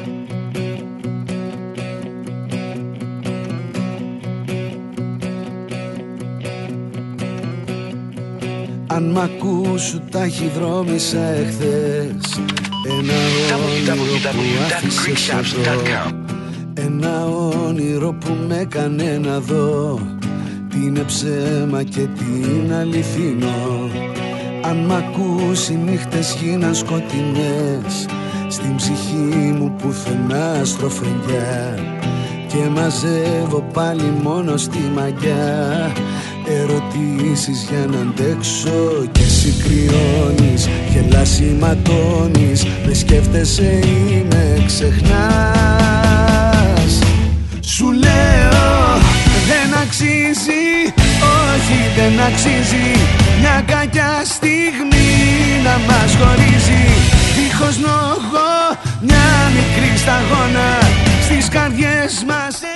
Αν μ' ακούς σου τα έχει βρώμησα εχθές. Ένα όνειρο που άφησες εδώ, ένα όνειρο που με έκανε να δω τι είναι ψέμα και τι είναι αληθινό. Αν μ' ακούς οι νύχτες γίναν σκοτεινές, στην ψυχή μου πουθενά στροφενιά, και μαζεύω πάλι μόνο στη μαγιά ερωτήσεις για να αντέξω, και εσύ κρυώνεις, γελάς, σηματώνεις, με σκέφτεσαι ή με ξεχνάς. Σου λέω δεν αξίζει, όχι δεν αξίζει μια κακιά στιγμή να μας χωρίζει. Δίχως λόγο μια μικρή σταγόνα στις καρδιές μας.